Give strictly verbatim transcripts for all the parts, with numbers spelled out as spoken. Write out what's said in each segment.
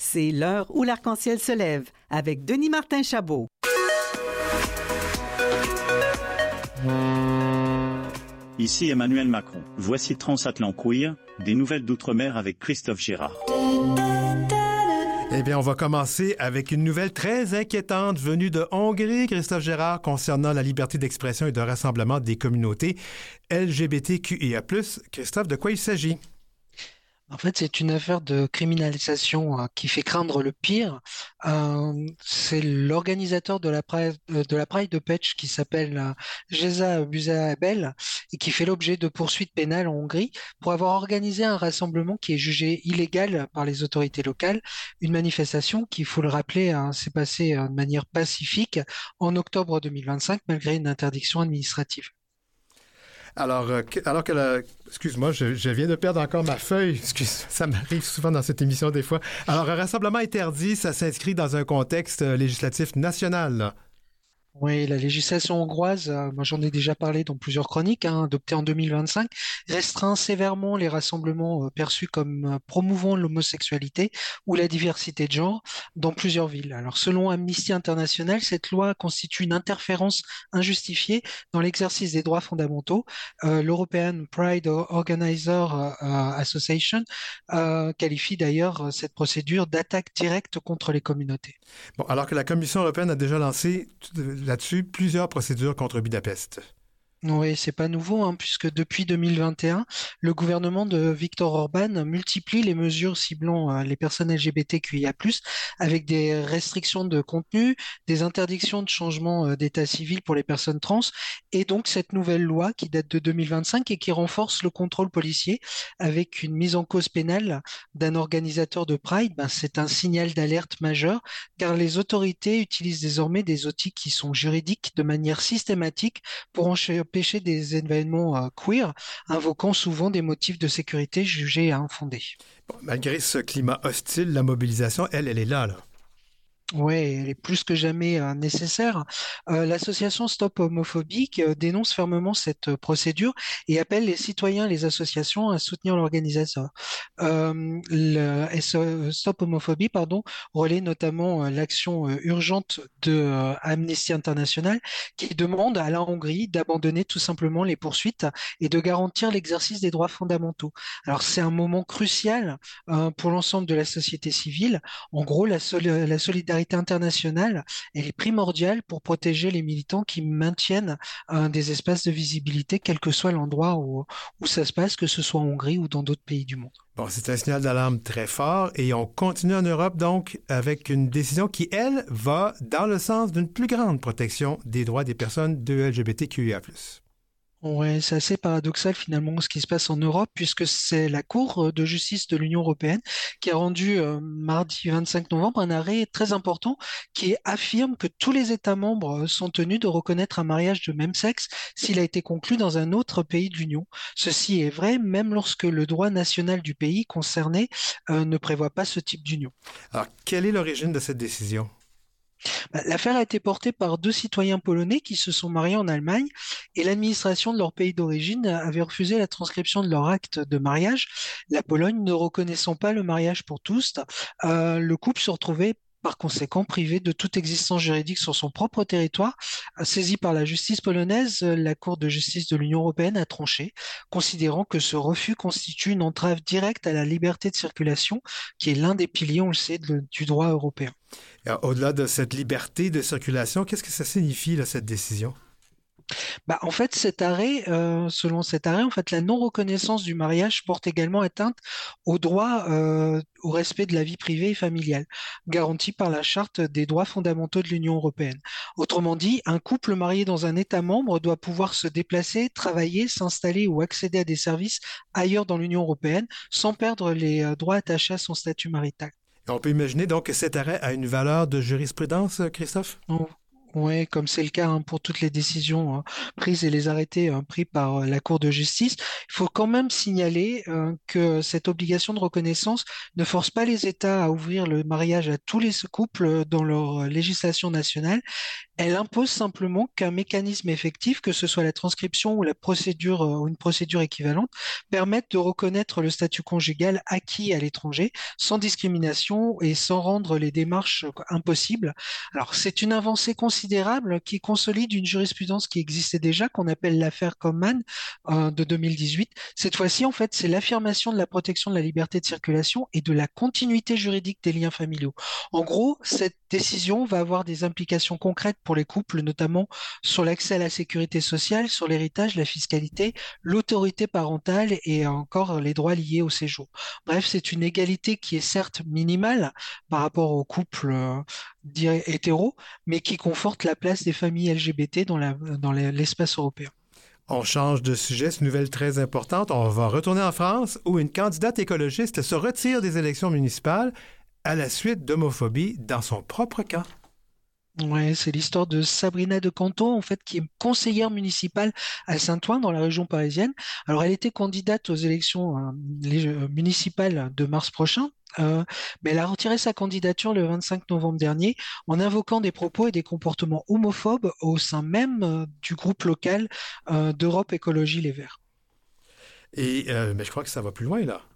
C'est l'heure où l'arc-en-ciel se lève avec Denis Martin-Chabot. Ici Emmanuel Macron. Voici Transatlant Queer, des nouvelles d'outre-mer avec Christophe Girard. Eh bien, on va commencer avec une nouvelle très inquiétante venue de Hongrie, Christophe Girard, concernant la liberté d'expression et de rassemblement des communautés L G B T Q I A plus. Christophe, de quoi il s'agit? En fait, c'est une affaire de criminalisation euh, qui fait craindre le pire. Euh, c'est l'organisateur de la Pride, euh, de la Pride de Pécs qui s'appelle euh, Geza Büzabel et qui fait l'objet de poursuites pénales en Hongrie pour avoir organisé un rassemblement qui est jugé illégal par les autorités locales. Une manifestation qui, il faut le rappeler, hein, s'est passée euh, de manière pacifique en octobre deux mille vingt-cinq malgré une interdiction administrative. Alors, euh, que, alors que la... Excuse-moi, je, je viens de perdre encore ma feuille. Excuse, ça m'arrive souvent dans cette émission des fois. Alors, un rassemblement interdit, ça s'inscrit dans un contexte euh, législatif national, là. Oui, la législation hongroise, euh, moi j'en ai déjà parlé dans plusieurs chroniques, hein, adoptée en deux mille vingt-cinq, restreint sévèrement les rassemblements euh, perçus comme euh, promouvant l'homosexualité ou la diversité de genre dans plusieurs villes. Alors selon Amnesty International, cette loi constitue une interférence injustifiée dans l'exercice des droits fondamentaux. Euh, L'European Pride Organizer euh, Association euh, qualifie d'ailleurs euh, cette procédure d'attaque directe contre les communautés. Bon, alors que la Commission européenne a déjà lancé là-dessus plusieurs procédures contre Budapest. Oui, c'est pas nouveau, hein, puisque depuis deux mille vingt et un, le gouvernement de Viktor Orban multiplie les mesures ciblant euh, les personnes L G B T Q I A plus, avec des restrictions de contenu, des interdictions de changement euh, d'état civil pour les personnes trans, et donc cette nouvelle loi qui date de deux mille vingt-cinq et qui renforce le contrôle policier avec une mise en cause pénale d'un organisateur de Pride. Ben, c'est un signal d'alerte majeur, car les autorités utilisent désormais des outils qui sont juridiques de manière systématique pour encher- empêcher des événements euh, queer, invoquant souvent des motifs de sécurité jugés infondés. Bon, malgré ce climat hostile, la mobilisation, elle, elle est là, là. Oui, elle est plus que jamais euh, nécessaire. Euh, l'association Stop Homophobique euh, dénonce fermement cette euh, procédure et appelle les citoyens et les associations à soutenir l'organisateur. Euh, le S O Stop Homophobie, pardon, relaie notamment euh, l'action euh, urgente de euh, Amnesty International qui demande à la Hongrie d'abandonner tout simplement les poursuites et de garantir l'exercice des droits fondamentaux. Alors c'est un moment crucial euh, pour l'ensemble de la société civile. En gros, la, sol- la solidarité internationale, elle est primordiale pour protéger les militants qui maintiennent euh, des espaces de visibilité, quel que soit l'endroit où, où ça se passe, que ce soit en Hongrie ou dans d'autres pays du monde. Bon, c'est un signal d'alarme très fort et on continue en Europe donc avec une décision qui, elle, va dans le sens d'une plus grande protection des droits des personnes de L G B T Q I A plus. Ouais, c'est assez paradoxal finalement ce qui se passe en Europe puisque c'est la Cour de justice de l'Union européenne qui a rendu euh, mardi vingt-cinq novembre un arrêt très important qui affirme que tous les États membres sont tenus de reconnaître un mariage de même sexe s'il a été conclu dans un autre pays de l'Union. Ceci est vrai même lorsque le droit national du pays concerné euh, ne prévoit pas ce type d'union. Alors, quelle est l'origine de cette décision? L'affaire a été portée par deux citoyens polonais qui se sont mariés en Allemagne et l'administration de leur pays d'origine avait refusé la transcription de leur acte de mariage, la Pologne ne reconnaissant pas le mariage pour tous. Euh, le couple se retrouvait par conséquent privé de toute existence juridique sur son propre territoire. Saisi par la justice polonaise, la Cour de justice de l'Union européenne a tranché, considérant que ce refus constitue une entrave directe à la liberté de circulation, qui est l'un des piliers, on le sait, de, du droit européen. Alors, au-delà de cette liberté de circulation, qu'est-ce que ça signifie, là, cette décision? Bah, en fait, cet arrêt, euh, selon cet arrêt, en fait, la non-reconnaissance du mariage porte également atteinte au droit euh, au respect de la vie privée et familiale, garanti par la Charte des droits fondamentaux de l'Union européenne. Autrement dit, un couple marié dans un État membre doit pouvoir se déplacer, travailler, s'installer ou accéder à des services ailleurs dans l'Union européenne sans perdre les euh, droits attachés à son statut marital. Et on peut imaginer donc que cet arrêt a une valeur de jurisprudence, Christophe? Donc, oui, comme c'est le cas hein, pour toutes les décisions hein, prises et les arrêtés hein, pris par euh, la Cour de justice, il faut quand même signaler euh, que cette obligation de reconnaissance ne force pas les États à ouvrir le mariage à tous les couples dans leur euh, législation nationale. Elle impose simplement qu'un mécanisme effectif, que ce soit la transcription ou la procédure euh, ou une procédure équivalente, permette de reconnaître le statut conjugal acquis à l'étranger sans discrimination et sans rendre les démarches euh, impossibles. Alors, c'est une avancée considérable qui consolide une jurisprudence qui existait déjà, qu'on appelle l'affaire Common euh, de deux mille dix-huit. Cette fois-ci, en fait, c'est l'affirmation de la protection de la liberté de circulation et de la continuité juridique des liens familiaux. En gros, cette décision va avoir des implications concrètes pour les couples, notamment sur l'accès à la sécurité sociale, sur l'héritage, la fiscalité, l'autorité parentale et encore les droits liés au séjour. Bref, c'est une égalité qui est certes minimale par rapport aux couples euh, dits hétéros, mais qui conforte la place des familles L G B T dans la- dans la- l'espace européen. On change de sujet, c'est une nouvelle très importante. On va retourner en France où une candidate écologiste se retire des élections municipales à la suite d'homophobie dans son propre camp. Ouais, c'est l'histoire de Sabrina de Canto, en fait, qui est conseillère municipale à Saint-Ouen, dans la région parisienne. Alors, elle était candidate aux élections euh, lég- euh, municipales de mars prochain, euh, mais elle a retiré sa candidature le vingt-cinq novembre dernier en invoquant des propos et des comportements homophobes au sein même euh, du groupe local euh, d'Europe Écologie Les Verts. Et euh, mais je crois que ça va plus loin, là.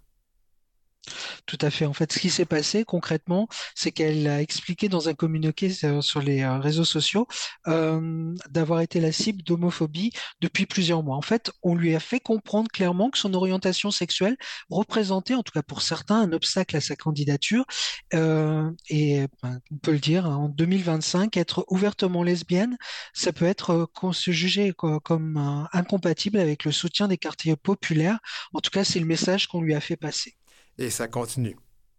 Tout à fait. En fait, ce qui s'est passé concrètement, c'est qu'elle a expliqué dans un communiqué sur sur les euh, réseaux sociaux euh, d'avoir été la cible d'homophobie depuis plusieurs mois. En fait, on lui a fait comprendre clairement que son orientation sexuelle représentait, en tout cas pour certains, un obstacle à sa candidature. Euh, et ben, on peut le dire, hein, en deux mille vingt-cinq, être ouvertement lesbienne, ça peut être euh, qu'on se juger co- comme euh, incompatible avec le soutien des quartiers populaires. En tout cas, c'est le message qu'on lui a fait passer. Et ça continue.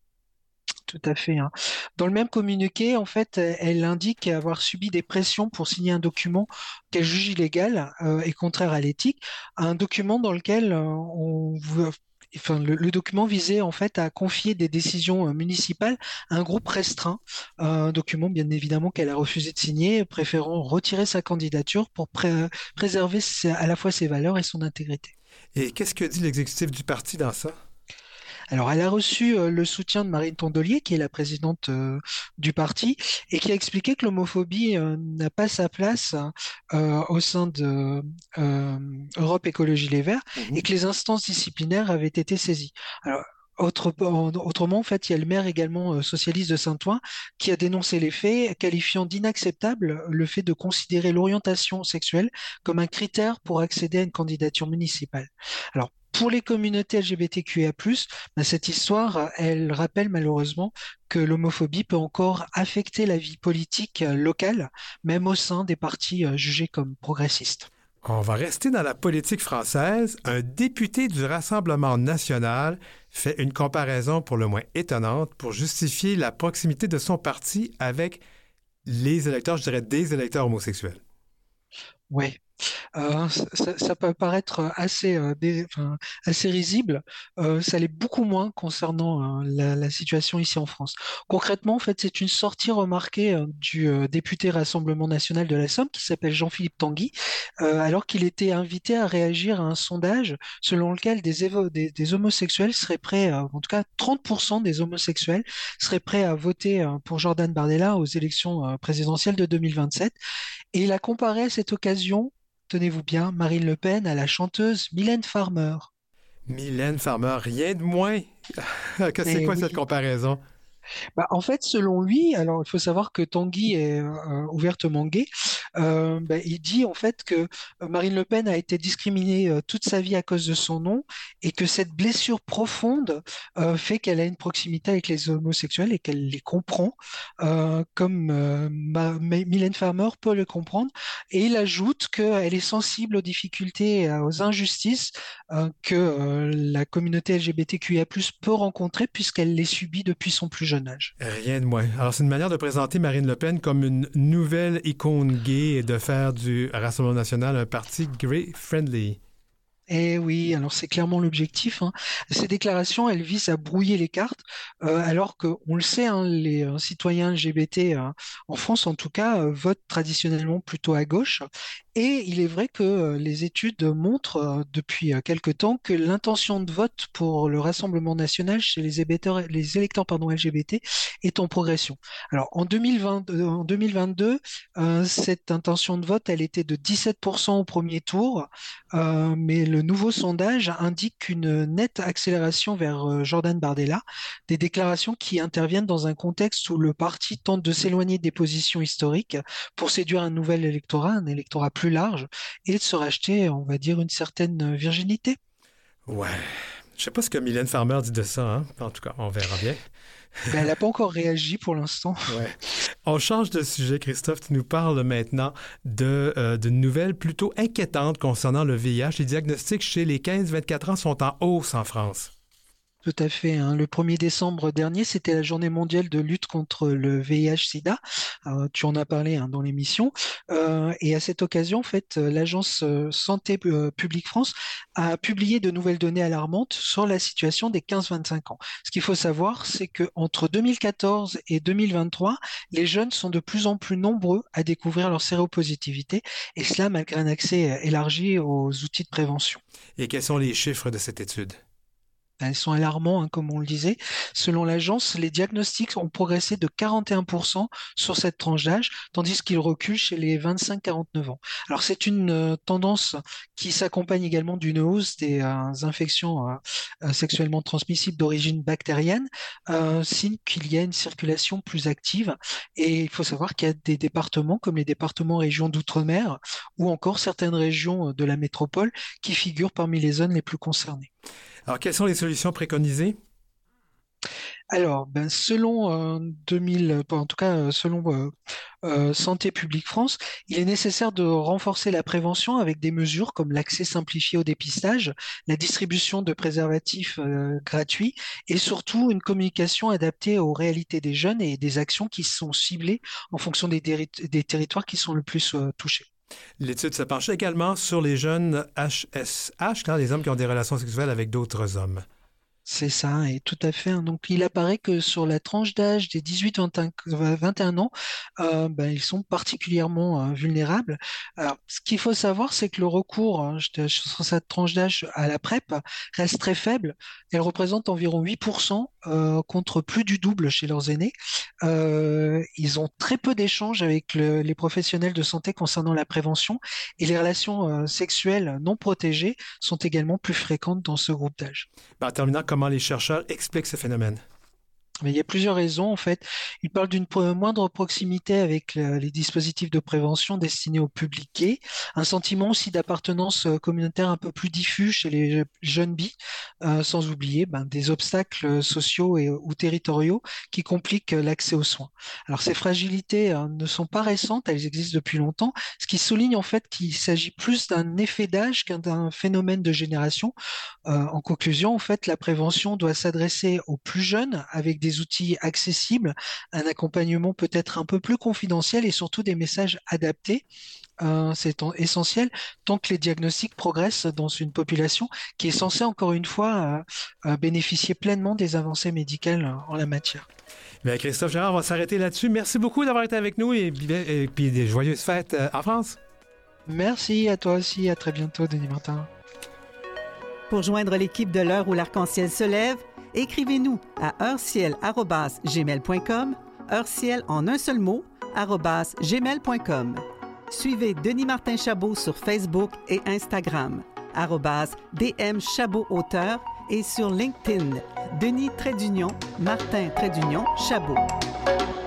Tout à fait, hein. Dans le même communiqué, en fait, euh, elle indique avoir subi des pressions pour signer un document qu'elle juge illégal euh, et contraire à l'éthique, un document dans lequel euh, on veut- enfin, le, le document visait en fait à confier des décisions euh, municipales à un groupe restreint, un document bien évidemment qu'elle a refusé de signer, préférant retirer sa candidature pour pré- préserver ses- à la fois ses valeurs et son intégrité. Et qu'est-ce que dit l'exécutif du parti dans ça? Alors, elle a reçu euh, le soutien de Marine Tondelier, qui est la présidente euh, du parti, et qui a expliqué que l'homophobie euh, n'a pas sa place euh, au sein de euh, Europe Écologie Les Verts, et Mhm. que les instances disciplinaires avaient été saisies. Alors, autre- en- autrement, en fait, il y a le maire également euh, socialiste de Saint-Ouen qui a dénoncé les faits, qualifiant d'inacceptable le fait de considérer l'orientation sexuelle comme un critère pour accéder à une candidature municipale. Alors, pour les communautés L G B T Q I A plus, bah, cette histoire, elle rappelle malheureusement que l'homophobie peut encore affecter la vie politique euh, locale, même au sein des partis euh, jugés comme progressistes. On va rester dans la politique française. Un député du Rassemblement national fait une comparaison pour le moins étonnante pour justifier la proximité de son parti avec les électeurs, je dirais des électeurs homosexuels. Ouais. Euh, ça, ça- ça peut paraître assez, euh, dé- enfin, assez risible. Euh, ça l'est beaucoup moins concernant euh, la, la situation ici en France. Concrètement, en fait, c'est une sortie remarquée euh, du euh, député Rassemblement national de la Somme qui s'appelle Jean-Philippe Tanguy, euh, alors qu'il était invité à réagir à un sondage selon lequel des, évo- des, des homosexuels seraient prêts, à- en tout cas trente pour cent des homosexuels seraient prêts à voter euh, pour Jordan Bardella aux élections euh, présidentielles de deux mille vingt-sept. Et il a comparé à cette occasion, tenez-vous bien, Marine Le Pen à la chanteuse Mylène Farmer. Mylène Farmer, rien de moins. Que c'est Eh quoi oui. cette comparaison? Bah, en fait, selon lui, alors il faut savoir que Tanguy est euh, ouvertement gay. Euh, bah, il dit en fait que euh, Marine Le Pen a été discriminée euh, toute sa vie à cause de son nom et que cette blessure profonde euh, fait qu'elle a une proximité avec les homosexuels et qu'elle les comprend, euh, comme euh, Ma- Ma- Mylène Farmer peut le comprendre. Et il ajoute qu'elle est sensible aux difficultés et aux injustices euh, que euh, la communauté L G B T Q I A plus, peut rencontrer puisqu'elle les subit depuis son plus jeune âge. Rien de moins. Alors, c'est une manière de présenter Marine Le Pen comme une nouvelle icône gay et de faire du Rassemblement national un parti gay-friendly. Eh oui, alors c'est clairement l'objectif, hein. Ces déclarations, elles visent à brouiller les cartes, euh, alors que, on le sait, hein, les euh, citoyens L G B T, euh, en France en tout cas, euh, votent traditionnellement plutôt à gauche. Et il est vrai que euh, les études montrent euh, depuis euh, quelque temps que l'intention de vote pour le Rassemblement national chez les électeurs, les électeurs pardon, L G B T est en progression. Alors en deux mille vingt, euh, en deux mille vingt-deux, euh, cette intention de vote, elle était de dix-sept pour cent au premier tour. Euh, mais le nouveau sondage indique une nette accélération vers euh, Jordan Bardella, des déclarations qui interviennent dans un contexte où le parti tente de s'éloigner des positions historiques pour séduire un nouvel électorat, un électorat plus large, et de se racheter, on va dire, une certaine virginité. Ouais. Je sais pas ce que Mylène Farmer dit de ça, hein? En tout cas, on verra bien. Ben, elle n'a pas encore réagi pour l'instant. Ouais. On change de sujet, Christophe. Tu nous parles maintenant de, euh, de nouvelles plutôt inquiétantes concernant le V I H. Les diagnostics chez les quinze vingt-quatre ans sont en hausse en France. Tout à fait, hein. Le premier décembre dernier, c'était la journée mondiale de lutte contre le V I H-Sida. Euh, tu en as parlé, hein, dans l'émission. Euh, et à cette occasion, en fait, euh, l'agence euh, Santé euh, publique France a publié de nouvelles données alarmantes sur la situation des quinze vingt-cinq ans. Ce qu'il faut savoir, c'est que entre deux mille quatorze et deux mille vingt-trois, les jeunes sont de plus en plus nombreux à découvrir leur séropositivité, et cela malgré un accès euh, élargi aux outils de prévention. Et quels sont les chiffres de cette étude? Elles sont alarmants, hein, comme on le disait. Selon l'agence, les diagnostics ont progressé de quarante et un pour cent sur cette tranche d'âge, tandis qu'ils reculent chez les vingt-cinq à quarante-neuf ans. Alors c'est une euh, tendance qui s'accompagne également d'une hausse des euh, infections euh, euh, sexuellement transmissibles d'origine bactérienne, euh, signe qu'il y a une circulation plus active. Et il faut savoir qu'il y a des départements, comme les départements régions d'outre-mer, ou encore certaines régions de la métropole, qui figurent parmi les zones les plus concernées. Alors, quelles sont les solutions préconisées? Alors, ben, selon euh, deux mille, en tout cas euh, selon euh, euh, Santé publique France, il est nécessaire de renforcer la prévention avec des mesures comme l'accès simplifié au dépistage, la distribution de préservatifs euh, gratuits et surtout une communication adaptée aux réalités des jeunes et des actions qui sont ciblées en fonction des, déri- des territoires qui sont le plus euh, touchés. L'étude se penche également sur les jeunes H S H, hein, les hommes qui ont des relations sexuelles avec d'autres hommes. C'est ça, et tout à fait, hein. Donc, il apparaît que sur la tranche d'âge des dix-huit à vingt et un ans, euh, ben, ils sont particulièrement euh, vulnérables. Alors, ce qu'il faut savoir, c'est que le recours, hein, je te- sur cette tranche d'âge à la PrEP reste très faible. Elle représente environ huit pour cent euh, contre plus du double chez leurs aînés. Euh, ils ont très peu d'échanges avec le- les professionnels de santé concernant la prévention, et les relations euh, sexuelles non protégées sont également plus fréquentes dans ce groupe d'âge. Ben, en terminant, comment les chercheurs expliquent ce phénomène? Mais il y a plusieurs raisons, en fait. Il parle d'une pro- moindre proximité avec le- les dispositifs de prévention destinés au public gay, un sentiment aussi d'appartenance euh, communautaire un peu plus diffus chez les je- jeunes bi, euh, sans oublier ben, des obstacles sociaux et, ou territoriaux qui compliquent euh, l'accès aux soins. Alors ces fragilités euh, ne sont pas récentes, elles existent depuis longtemps, ce qui souligne en fait qu'il s'agit plus d'un effet d'âge qu'un d'un phénomène de génération. Euh, en conclusion, en fait, la prévention doit s'adresser aux plus jeunes avec des outils accessibles, un accompagnement peut-être un peu plus confidentiel et surtout des messages adaptés. Euh, c'est en- essentiel tant que les diagnostics progressent dans une population qui est censée, encore une fois, euh, euh, bénéficier pleinement des avancées médicales euh, en la matière. Bien, Christophe Gérard, on va s'arrêter là-dessus. Merci beaucoup d'avoir été avec nous et, et puis des joyeuses fêtes euh, en France. Merci à toi aussi, à très bientôt, Denis Martin. Pour joindre l'équipe de l'heure où l'arc-en-ciel se lève, écrivez-nous à heureciel arobase gmail point com, heureciel en un seul mot, arobase gmail point com. Suivez Denis Martin Chabot sur Facebook et Instagram, arobase D M Chabot Auteur, et sur LinkedIn, Denis Trait d'Union, Martin Trait d'Union Chabot.